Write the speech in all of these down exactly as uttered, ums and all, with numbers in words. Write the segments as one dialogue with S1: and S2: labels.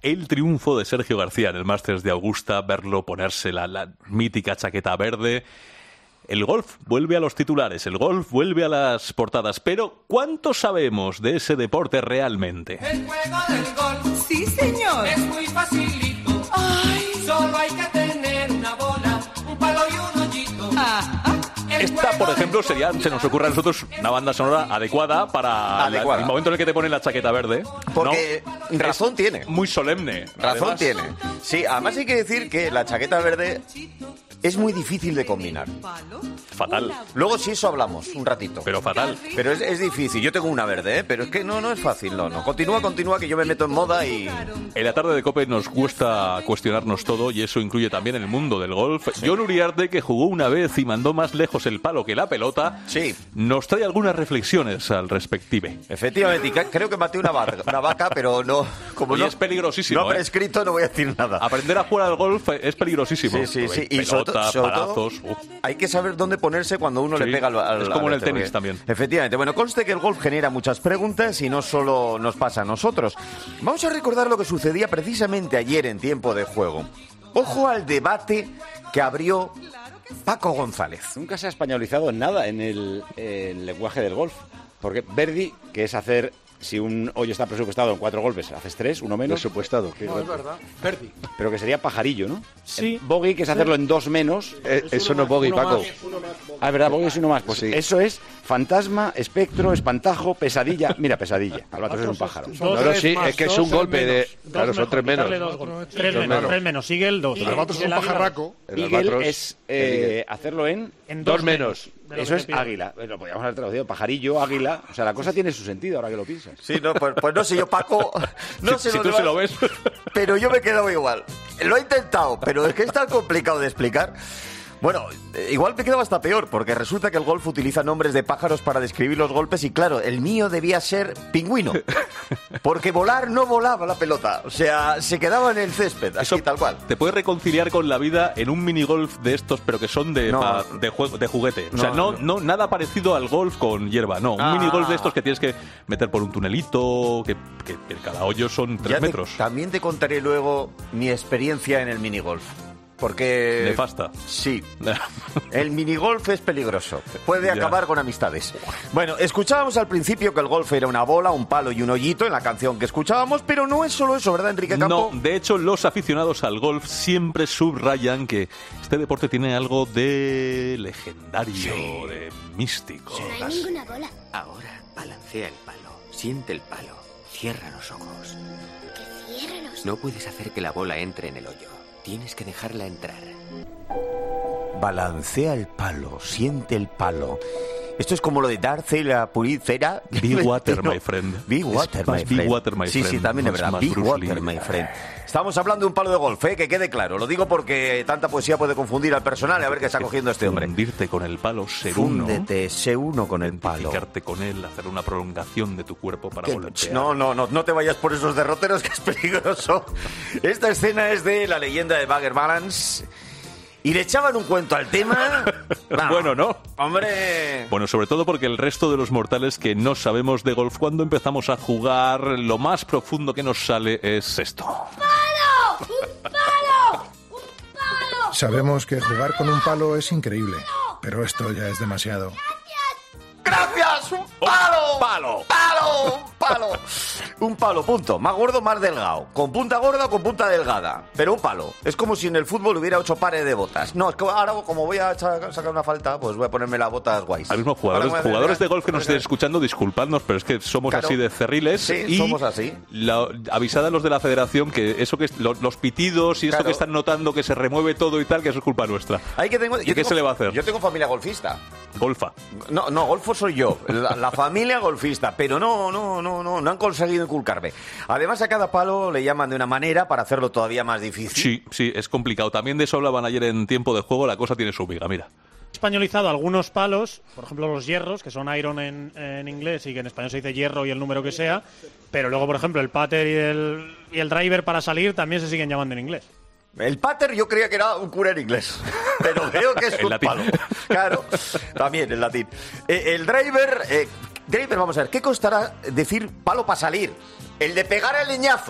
S1: el triunfo de Sergio García en el Masters de Augusta, verlo ponerse la, la mítica chaqueta verde. El golf vuelve a los titulares, el golf vuelve a las portadas, pero ¿cuánto sabemos de ese deporte realmente?
S2: El juego del golf,
S3: Sí, señor.
S2: es muy facilito.
S3: Ay.
S2: Solo hay que tener una bola, un palo y un hoyito.
S3: Ah,
S2: El
S1: Esta, por
S2: juego
S1: ejemplo,
S2: del
S1: sería,
S2: golf
S1: se nos ocurre a nosotros una banda sonora adecuada para
S4: Adecuada.
S1: la- el momento en el que te ponen la chaqueta verde.
S4: Porque
S1: ¿no?
S4: razón
S1: Es
S4: tiene.
S1: Muy solemne.
S4: Razón
S1: además.
S4: tiene. Sí, además hay que decir que la chaqueta verde es muy difícil de combinar.
S3: palo.
S1: Fatal,
S4: Luego si eso hablamos un ratito.
S1: pero fatal.
S4: Pero es, es difícil. Yo tengo una verde, ¿eh? Pero es que no, no es fácil. No, no. Continúa, continúa, que yo me meto en moda y...
S1: En la tarde de COPE nos gusta cuestionarnos todo y eso incluye también el mundo del golf. John Uriarte, que jugó una vez y mandó más lejos el palo que la pelota,
S4: Sí.
S1: nos trae algunas reflexiones al respective.
S4: Efectivamente, y ca- creo que maté una, va- una vaca, pero no... Como
S1: Oye,
S4: no,
S1: es peligrosísimo,
S4: No
S1: ¿eh?
S4: prescrito, no voy a decir nada.
S1: Aprender a jugar al golf es peligrosísimo.
S4: Sí, sí, sí. Y
S1: Pelota,
S4: sobre to- sobre todo,
S1: palazos... uf.
S4: hay que saber dónde ponerse cuando uno
S1: Sí,
S4: le pega al, al
S1: es como
S4: al
S1: en el
S4: vértibre.
S1: tenis también.
S4: Efectivamente. Bueno, conste que el golf genera muchas preguntas y no solo nos pasa a nosotros. Vamos a recordar lo que sucedía precisamente ayer en tiempo de juego. Ojo al debate que abrió Paco González.
S5: Nunca se ha españolizado en nada en el, el lenguaje del golf. Porque Verdi, que es hacer, si un hoyo está presupuestado en cuatro golpes, haces tres, uno menos.
S6: Presupuestado.
S7: No, es verdad. Verdi.
S5: Pero que sería pajarillo, ¿no?
S7: Sí.
S5: El bogey, que es hacerlo en dos menos.
S6: Eh, eso no es bogey,
S7: Uno
S6: Paco.
S7: más, uno más, bogey.
S5: Ah, es verdad, bogey es uno más. Pues
S6: Sí.
S5: eso es fantasma, espectro, espantajo, pesadilla. Mira, pesadilla. Albatros es un pájaro.
S7: Dos
S6: No, no,
S7: es
S6: sí,
S7: más
S6: es que es
S7: dos
S6: un
S7: es
S6: golpe de...
S7: menos. Dos
S6: Claro, son
S7: mejor,
S6: tres menos.
S7: quitarle dos golpes.
S8: Tres
S6: Dos
S8: menos,
S6: menos.
S8: tres menos. Sigue el dos.
S7: El albatros es un
S8: El águila-
S7: pajarraco.
S6: El
S5: Eagle
S6: albatros-
S5: es eh, hacerlo en...
S8: en
S6: Dos menos.
S8: de lo
S5: Eso
S8: que
S5: es
S8: te pide.
S5: águila. Lo podríamos haber traducido pajarillo, águila. O sea, la cosa tiene su sentido ahora que lo piensas.
S4: Sí, no, pues, pues no sé yo, Paco. No
S1: Si-
S4: sé
S1: si
S4: dónde
S1: tú se
S4: vas,
S1: lo ves.
S4: Pero yo me he quedado igual. Lo he intentado, pero es que es tan complicado de explicar. Bueno, eh, igual me quedo hasta peor, porque resulta que el golf utiliza nombres de pájaros para describir los golpes y claro, el mío debía ser pingüino. Porque volar no volaba la pelota. O sea, se quedaba en el césped, así
S1: Eso
S4: tal cual.
S1: Te puedes reconciliar con la vida en un minigolf de estos, pero que son de,
S4: No.
S1: pa- de, juego, de juguete. O sea,
S4: No,
S1: no,
S4: no.
S1: no, nada parecido al golf con hierba, no. Un
S4: Ah.
S1: minigolf de estos que tienes que meter por un tunelito, que, que, que cada hoyo son tres
S4: Ya te-
S1: metros.
S4: también te contaré luego mi experiencia en el minigolf. Porque...
S1: Nefasta.
S4: Sí. El minigolf es peligroso. Puede
S1: Ya.
S4: acabar con amistades. Bueno, escuchábamos al principio que el golf era una bola, un palo y un hoyito en la canción que escuchábamos, pero no es solo eso, ¿verdad, Enrique Campo?
S1: No, de hecho, los aficionados al golf siempre subrayan que este deporte tiene algo de legendario, de místico.
S9: No hay ninguna bola.
S10: Ahora balancea el palo, siente el palo, cierra los ojos.
S9: Que cierra los...
S10: No puedes hacer que la bola entre en el hoyo. Tienes que dejarla entrar.
S4: Balancea el palo, siente el palo. Esto es como lo de Darce, la puricera.
S1: Be water, my friend.
S4: Be water,
S1: Es
S4: my
S1: más, be
S4: friend.
S1: water, my
S4: sí, sí,
S1: friend.
S4: también es
S1: Más-
S4: verdad.
S1: más
S4: Be
S1: Bruce
S4: water,
S1: Lee.
S4: my friend. Estamos hablando de un palo de golf, ¿eh? Que quede claro. Lo digo porque tanta poesía puede confundir al personal y a ver qué está cogiendo este hombre.
S1: Fundirte con el palo, ser uno.
S4: Fúndete, sé uno con el palo.
S1: Identificarte con él, hacer una prolongación de tu cuerpo para
S4: Que-
S1: golpear.
S4: No, no, no, no te vayas por esos derroteros que es peligroso. Esta escena es de la leyenda de Bagger Balance. Y le echaban un cuento al tema.
S1: Bueno, ¿no?
S4: Hombre.
S1: Bueno, sobre todo porque el resto de los mortales que no sabemos de golf, cuando empezamos a jugar, lo más profundo que nos sale es esto.
S9: ¡Palo! ¡Un palo! ¡Un palo!
S11: Sabemos que jugar con un palo es increíble, pero esto ya es demasiado.
S4: ¡Gracias! ¡Un palo!
S1: ¡Palo!
S4: ¡Palo! ¡Un palo! Un palo, punto. Más gordo, más delgado. Con punta gorda o con punta delgada. Pero un palo. Es como si en el fútbol hubiera ocho pares de botas. No, es que ahora como voy a cha- sacar una falta, pues voy a ponerme las botas guays.
S1: Al mismo jugadores,
S4: Ahora me voy a-
S1: jugadores de golf que nos estén escuchando, disculpadnos, pero es que somos
S4: Claro.
S1: así de cerriles.
S4: Sí,
S1: y
S4: somos así.
S1: la- avisad a los de la federación que eso que es- lo- los pitidos y esto
S4: Claro.
S1: que están notando que se remueve todo y tal, que eso es culpa nuestra.
S4: Hay que tengo,
S1: ¿Y
S4: yo
S1: qué
S4: tengo-
S1: se le va a hacer?
S4: Yo tengo familia golfista.
S1: Golfa.
S4: No, no, golfo soy yo, la, la familia golfista, pero no, no, no, no, no han conseguido inculcarme. Además, a cada palo le llaman de una manera para hacerlo todavía más difícil.
S1: Sí, sí, es complicado. También de eso hablaban ayer en tiempo de juego, la cosa tiene su viga, mira.
S8: Españolizado algunos palos, por ejemplo los hierros, que son iron en, en inglés y que en español se dice hierro y el número que sea, pero luego, por ejemplo, el putter y el, y el driver para salir también se siguen llamando en inglés.
S4: El pater yo creía que era un cura en inglés, pero veo que es
S1: En
S4: un
S1: latín.
S4: palo. Claro, también en latín. Eh, el driver, eh, driver, vamos a ver, ¿qué costará decir palo para salir? El de pegar el leñazo.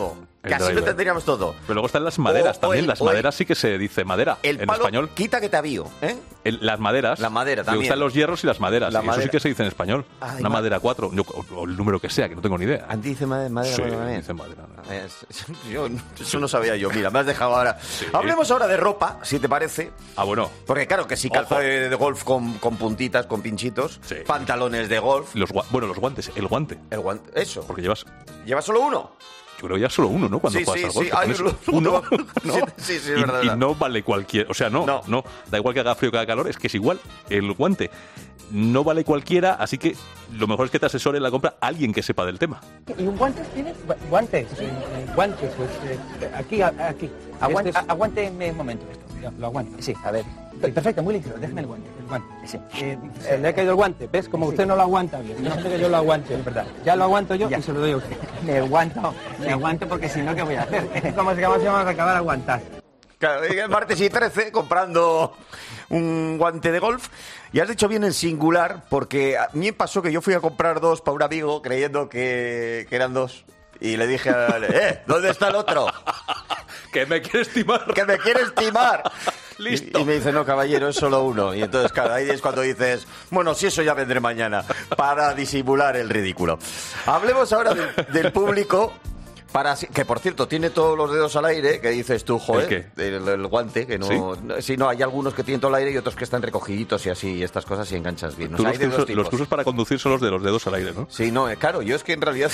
S1: El
S4: que así lo
S1: driver.
S4: entenderíamos todo.
S1: Pero luego están las maderas
S4: O- o
S1: también.
S4: el-
S1: las
S4: o el-
S1: maderas sí que se dice madera
S4: El
S1: en
S4: palo
S1: español.
S4: quita que te avío, ¿eh?
S1: El- las maderas.
S4: La madera
S1: Me
S4: también.
S1: gustan los hierros y las maderas.
S4: La
S1: y eso
S4: madera.
S1: sí que se dice en español.
S4: Ah,
S1: Una
S4: igual.
S1: madera cuatro. Yo- o, o el número que sea, que no tengo ni idea.
S4: Antes dice madera, madera,
S1: Sí,
S4: madera también.
S1: dice madera.
S4: Es- yo, eso no sabía yo. Mira, me has dejado ahora. Hablemos ahora de ropa, si te parece.
S1: Ah, bueno.
S4: Porque claro que sí, calzado
S1: Ojo.
S4: de, de golf con, con puntitas, con pinchitos.
S1: Sí.
S4: Pantalones de golf.
S1: Los, gua- bueno, los guantes. El guante.
S4: El guante. Eso.
S1: Porque llevas...
S4: ¿Lleva solo uno?
S1: Yo creo que ya solo uno, ¿no? Cuando
S4: Sí,
S1: juegas
S4: sí,
S1: al golf.
S4: sí.
S1: te
S4: Ay,
S1: pones
S4: lo-
S1: uno,
S4: lo-
S1: ¿no?
S4: sí, sí, sí, es
S1: y,
S4: verdad,
S1: y
S4: verdad.
S1: no vale cualquier... O sea, no,
S4: No.
S1: no. Da igual que haga frío que haga calor, es que es igual. El guante no vale cualquiera, así que lo mejor es que te asesore en la compra alguien que sepa del tema.
S3: ¿Y un guantes tienes? Gu- Guantes, eh, eh, guantes, pues eh, aquí, a- aquí. Aguante,
S6: Este es-
S3: aguánteme un momento esto. Lo, lo aguanto. Sí, a ver. Perfecto, muy ligero. Déjame el guante. El guante. Sí. Eh, eh, le ha caído el guante. ¿Ves? Como usted no lo aguanta bien. No sé que yo lo aguante, es verdad. Ya lo aguanto yo y se lo doy a usted. Me aguanto, me aguanto porque si no, ¿qué voy a hacer? ¿Cómo se llama? Se llama acabar a aguantar.
S4: Claro, el martes y trece comprando un guante de golf. Y has dicho bien el singular, porque a mí me pasó que yo fui a comprar dos para un amigo creyendo que, que eran dos. Y le dije al... ¡Eh! ¿Dónde está el otro?
S1: ¡Que me quieres timar!
S4: ¡Que me quieres timar!
S1: Listo.
S4: Y, y me dice, no, caballero, es solo uno. Y entonces, claro, ahí es cuando dices, bueno, si eso ya vendré mañana, para disimular el ridículo. Hablemos ahora del, del público, para que por cierto tiene todos los dedos al aire, que dices tú, joder,
S1: ¿El qué?
S4: el, el guante, que no...
S1: ¿Sí?
S4: no- sí, no, hay algunos que tienen todo el aire y otros que están recogiditos y así, y estas cosas, y enganchas bien. O
S1: Tú
S4: sea,
S1: los,
S4: hay de dos
S1: cursos, los
S4: tipos.
S1: cursos para conducir son los de los dedos al aire, ¿no?
S4: Sí, no, eh, claro, yo es que en realidad...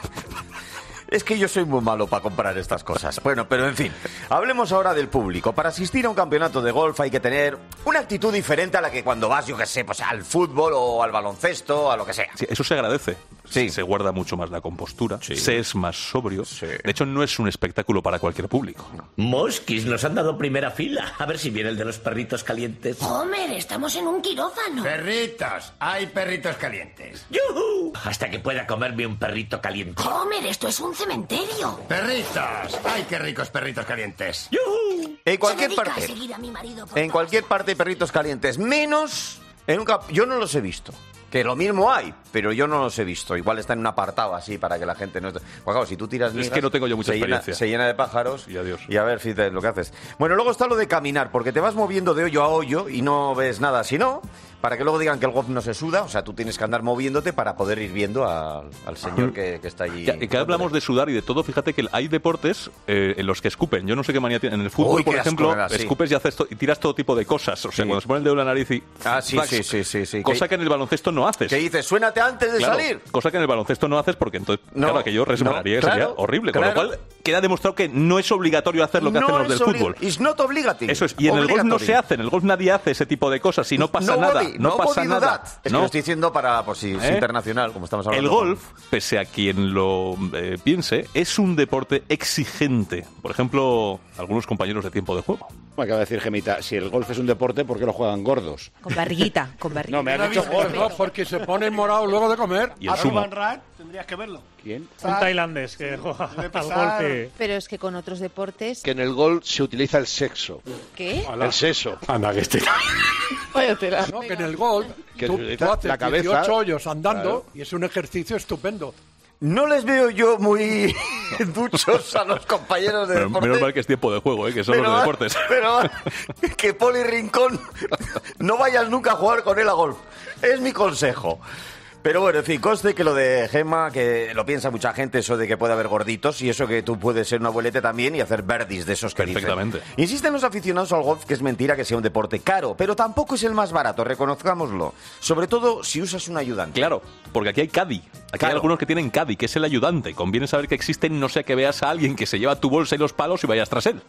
S4: Es que yo soy muy malo para comprar estas cosas. Bueno, pero en fin, hablemos ahora del público. Para asistir a un campeonato de golf hay que tener una actitud diferente a la que cuando vas, yo qué sé, pues al fútbol o al baloncesto, a lo que sea.
S1: Sí, eso se agradece.
S4: Sí.
S1: Se guarda mucho más la compostura,
S4: Sí.
S1: se es más sobrio.
S4: Sí.
S1: De hecho, no es un espectáculo para cualquier público.
S7: Mosquis, nos han dado primera fila. A ver si viene el de los perritos calientes.
S9: Homer, estamos en un quirófano.
S2: Perritos, hay perritos calientes.
S7: ¡Yujú! Hasta que pueda comerme un perrito caliente.
S9: Homer, esto es un cementerio.
S2: Perritos, ay, qué ricos perritos calientes.
S7: ¡Yujú!
S4: En cualquier
S9: Se dedica
S4: parte.
S9: a seguir a mi marido por
S4: En
S9: todas
S4: cualquier parte hay perritos calientes, menos en un camp- yo no los he visto. Que lo mismo hay, pero yo no los he visto. Igual está en un apartado así para que la gente no... Pues claro, si tú tiras
S1: Es
S4: ligas,
S1: que no tengo yo mucha
S4: se llena,
S1: experiencia.
S4: se llena de pájaros
S1: Y adiós.
S4: y a ver si te, lo que haces. Bueno, luego está lo de caminar, porque te vas moviendo de hoyo a hoyo y no ves nada. Si no, para que luego digan que el golf no se suda, o sea, tú tienes que andar moviéndote para poder ir viendo al, al señor que, que está allí.
S1: Ya, que hablamos de sudar y de todo, fíjate que hay deportes eh, en los que escupen. Yo no sé qué manía tienen. En el fútbol,
S4: Uy,
S1: por
S4: qué asco
S1: ejemplo,
S4: me da, sí.
S1: escupes y, haces to- y tiras todo tipo de cosas. O sea,
S4: Sí.
S1: cuando se pone el dedo en la nariz y...
S4: Ah, sí,
S1: ¡flax!
S4: sí, sí, sí, sí.
S1: Cosa
S4: Que-
S1: que en el baloncesto no haces.
S4: ¿Qué dices? Suénate antes de
S1: Claro,
S4: salir.
S1: cosa que en el baloncesto no haces porque entonces,
S4: No,
S1: claro, aquello resbalaría
S4: no,
S1: y sería
S4: claro,
S1: horrible.
S4: claro.
S1: Con lo cual, queda demostrado que no es obligatorio hacer lo que hacen los del
S4: es obli-
S1: fútbol.
S4: It's not obligatory.
S1: Eso es. Y en el golf no
S4: Obligatory.
S1: se hace. En el golf nadie hace ese tipo de cosas y no pasa
S4: No
S1: nada.
S4: body,
S1: no pasa
S4: body do
S1: nada.
S4: that. Es que
S1: No.
S4: lo estoy diciendo para, pues si es
S1: ¿Eh?
S4: internacional, como estamos hablando.
S1: El golf, pese a quien lo eh, piense, es un deporte exigente. Por ejemplo, algunos compañeros de tiempo de juego.
S5: Me acaba de decir Gemita, si el golf es un deporte, ¿por qué lo juegan gordos?
S6: Con barriguita, con barriguita.
S5: No, me has dicho gordos.
S12: No, porque se ponen morados luego de comer.
S1: Y el sumo.
S12: Tendrías que verlo.
S5: ¿Quién?
S8: Un tailandés que juega al golf y...
S6: Pero es que con otros deportes...
S13: Que en el golf se utiliza el sexo.
S6: ¿Qué?
S13: El sexo.
S12: Anda, que este...
S6: Vaya tela.
S12: No, que en el golf
S13: Que
S12: tú,
S13: se utiliza
S12: tú haces
S13: la cabeza.
S12: dieciocho hoyos andando
S13: Claro.
S12: y es un ejercicio estupendo.
S4: No les veo yo muy duchos a los compañeros de
S1: Pero
S4: deporte.
S1: menos mal que es tiempo de juego, ¿eh? Que son
S4: Pero-
S1: los de deportes.
S4: Pero que Poli Rincón no vayas nunca a jugar con él a golf. Es mi consejo. Pero bueno, en fin, conste que lo de Gemma, que lo piensa mucha gente, eso de que puede haber gorditos y eso que tú puedes ser un abuelete también y hacer birdies de esos que dicen.
S1: Perfectamente.
S4: Insisten los aficionados al golf que es mentira que sea un deporte caro, pero tampoco es el más barato, reconozcámoslo. Sobre todo si usas un ayudante.
S1: Claro, porque aquí hay caddy. Aquí
S4: Claro.
S1: hay algunos que tienen caddy, que es el ayudante. Conviene saber que existen, no sea que veas a alguien que se lleva tu bolsa y los palos y vayas tras él.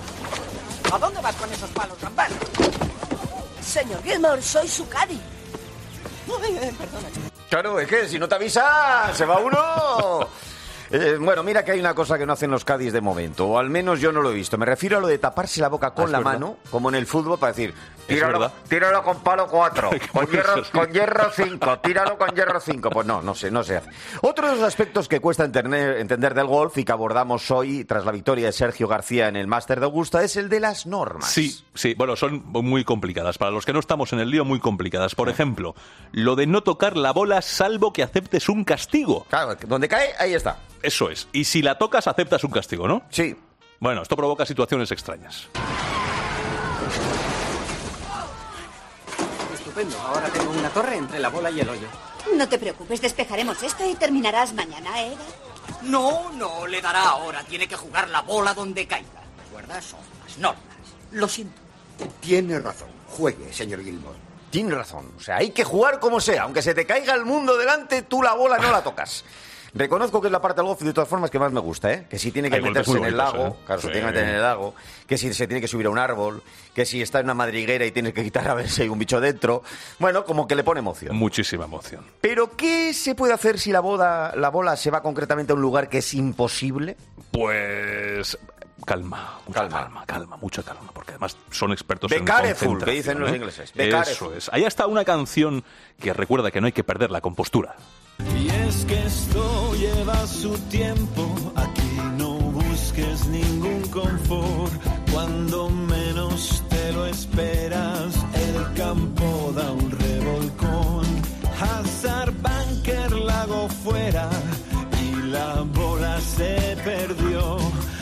S3: ¿A dónde vas con esos palos, Gambán?
S9: Señor Gilmore, soy su caddy.
S3: Perdona.
S4: Claro, es que si no te avisa, se va uno. Eh, bueno, mira que hay una cosa que no hacen los caddies de momento, o al menos yo no lo he visto. Me refiero a lo de taparse la boca con
S1: Ah, es
S4: la
S1: verdad.
S4: mano, como en el fútbol, para decir,
S1: Es
S4: tíralo,
S1: verdad.
S4: tíralo con palo cuatro, con
S1: Por
S4: hierro,
S1: eso sí.
S4: con hierro cinco, tíralo con hierro cinco. Pues no, no sé, no se hace. Otro de los aspectos que cuesta entender, entender del golf y que abordamos hoy, tras la victoria de Sergio García en el Máster de Augusta, es el de las normas.
S1: Sí, sí, bueno, son muy complicadas. Para los que no estamos en el lío, muy complicadas. Por ejemplo, lo de no tocar la bola salvo que aceptes un castigo.
S4: Claro, donde cae, ahí está.
S1: Eso es. Y si la tocas, aceptas un castigo, ¿no?
S4: Sí.
S1: Bueno, esto provoca situaciones extrañas.
S10: Estupendo. Ahora tengo una torre entre la bola y el hoyo.
S14: No te preocupes, despejaremos esto y terminarás mañana, ¿eh?
S15: No, no le dará ahora. Tiene que jugar la bola donde caiga. ¿Recuerdas? Son las normas. Lo siento.
S16: Tiene razón. Juegue, señor Gilmore.
S4: Tiene razón. O sea, hay que jugar como sea. Aunque se te caiga el mundo delante, tú la bola no la tocas. Reconozco que es la parte del golf de todas formas que más me gusta, ¿eh? Que si tiene que
S1: Hay
S4: meterse en el
S1: bonitos,
S4: lago,
S1: ¿eh?
S4: claro,
S1: Sí.
S4: se tiene que meter en el lago, que si se tiene que subir a un árbol, que si está en una madriguera y tienes que quitar a ver si hay un bicho dentro. Bueno, como que le pone emoción.
S1: Muchísima emoción.
S4: Pero ¿qué se puede hacer si la bola, la bola se va concretamente a un lugar que es imposible?
S1: Pues... Calma, mucha calma, calma, calma, mucha calma, porque además son expertos
S4: Be
S1: en
S4: careful,
S1: concentración,
S4: que dicen los
S1: ¿eh?
S4: ingleses. Be
S1: Eso
S4: careful.
S1: es. Ahí está una canción que recuerda que no hay que perder la compostura.
S17: Y es que esto lleva su tiempo, aquí no busques ningún confort, cuando menos te lo esperas, el campo da un revolcón, Hazard, bunker, lago fuera, y la bola se perdió,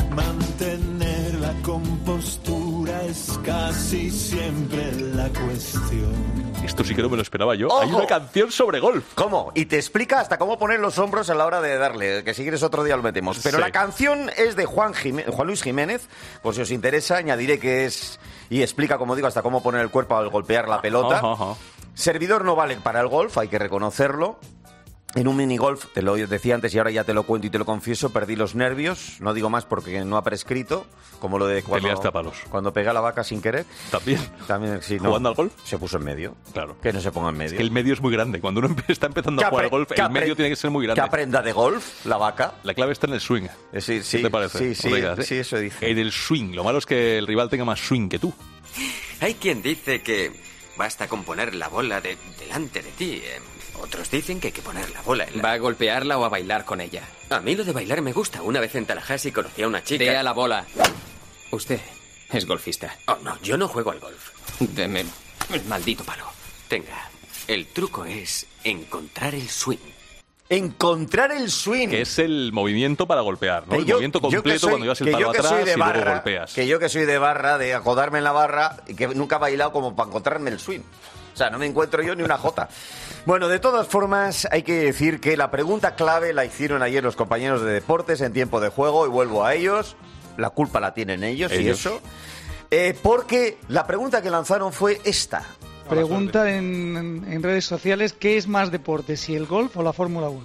S17: mantener la compostura es casi siempre la cuestión.
S1: Esto sí que no me lo esperaba yo.
S4: ¡Ojo!
S1: Hay una canción sobre golf.
S4: ¿Cómo? Y te explica hasta cómo poner los hombros a la hora de darle, que si quieres otro día lo metemos. Pero
S1: Sí.
S4: la canción es de Juan, Jimé- Juan Luis Jiménez, por si os interesa, añadiré que es... Y explica, como digo, hasta cómo poner el cuerpo al golpear la pelota.
S1: Ajá, ajá.
S4: Servidor no vale para el golf, hay que reconocerlo. En un minigolf, te lo decía antes y ahora ya te lo cuento y te lo confieso, perdí los nervios, no digo más porque no ha prescrito, como lo de cuando,
S1: liaste a palos.
S4: cuando pegué a la vaca sin querer.
S1: También.
S4: También, sí, no.
S1: ¿Jugando al golf?
S4: Se puso en medio.
S1: Claro.
S4: Que no se ponga en medio.
S1: Es que el medio es muy grande. Cuando uno empe- está empezando
S4: Que
S1: a jugar al
S4: apre-
S1: golf,
S4: que
S1: el medio
S4: apre-
S1: tiene que ser muy grande.
S4: Que aprenda de golf, la vaca.
S1: La clave está en el swing.
S4: Eh, sí, sí,
S1: ¿Qué te parece?
S4: sí, sí,
S1: No digas, ¿eh?
S4: sí, eso dice.
S1: En el swing. Lo malo es que el rival tenga más swing que tú.
S10: Hay quien dice que basta con poner la bola de, delante de ti. eh. Otros dicen que hay que poner la bola en la...
S18: ¿Va a golpearla o a bailar con ella?
S10: A mí lo de bailar me gusta. Una vez en Tallahassee conocí a una chica...
S18: Dé a la bola. Usted es golfista.
S10: Oh, no, yo no juego al golf.
S18: Deme el maldito palo.
S10: Tenga, el truco es encontrar el swing.
S4: Encontrar el swing.
S1: Que es el movimiento para golpear, ¿no?
S4: Que
S1: El
S4: yo-
S1: movimiento
S4: yo que
S1: completo
S4: soy-
S1: cuando llevas el
S4: que
S1: palo
S4: yo que
S1: atrás
S4: soy de
S1: y luego
S4: barra,
S1: golpeas.
S4: Que yo que soy de barra, de acodarme en la barra, y que nunca he bailado como para encontrarme el swing. O sea, no me encuentro yo ni una jota. Bueno, de todas formas, hay que decir que la pregunta clave la hicieron ayer los compañeros de deportes en tiempo de juego, y vuelvo a ellos. La culpa la tienen ellos, y
S1: Ellos.
S4: eso. Eh, porque la pregunta que lanzaron fue esta.
S19: Pregunta en, en redes sociales, ¿qué es más deporte, si el golf o la Fórmula uno?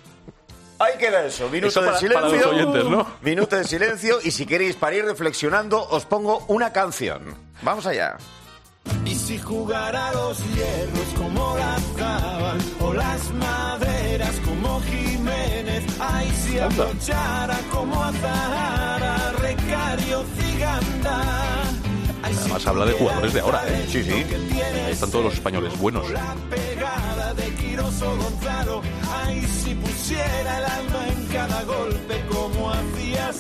S4: Ahí queda eso, minuto
S1: Eso
S4: de
S1: para-
S4: silencio.
S1: para los oyentes, ¿no?
S4: Minuto de silencio, y si queréis para ir reflexionando, os pongo una canción. Vamos allá.
S17: Y si jugara los hierros como Gazábal o las maderas como Jiménez, ay, si abrochara como Azahara, Recario, Ciganda. Ay, si
S1: Además habla de jugadores de ahora, ¿eh?
S4: Sí, sí.
S1: Ahí están todos los españoles buenos.
S17: la pegada de Quiroso Gonzalo, ay, si pusiera el alma en cada golpe como hacía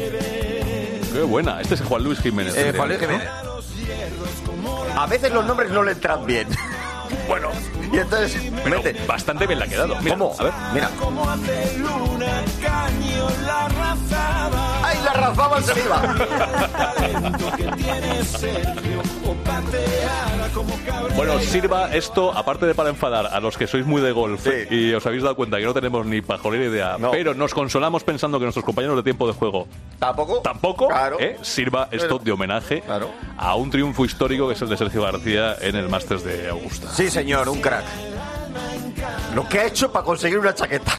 S17: Ceres.
S1: Qué buena. Este es Juan Luis Jiménez.
S4: Eh, Juan Luis
S1: ¿no?
S4: Jiménez. A veces los nombres no le entran bien.
S1: Bueno,
S4: y entonces
S1: pero
S4: mete.
S1: bastante bien la ha quedado. Mira,
S4: ¿Cómo?
S1: A ver.
S4: Mira.
S17: Como hace Luna, Caño, la razaba.
S4: ¡Ay, la razaba se iba!
S17: Talento que tiene Sergio, o pateara como cabrera.
S1: Bueno, sirva esto, aparte de para enfadar a los que sois muy de golf,
S4: Sí.
S1: y os habéis dado cuenta que no tenemos ni pajolera idea,
S4: No.
S1: pero nos consolamos pensando que nuestros compañeros de tiempo de juego
S4: ¿Tampoco?
S1: tampoco,
S4: Claro.
S1: ¿eh? Sirva esto
S4: Pero-
S1: de homenaje
S4: Claro.
S1: a un triunfo histórico que es el de Sergio García en el Masters de Augusta.
S4: Sí, señor, un crack. Lo que ha hecho para conseguir una chaqueta.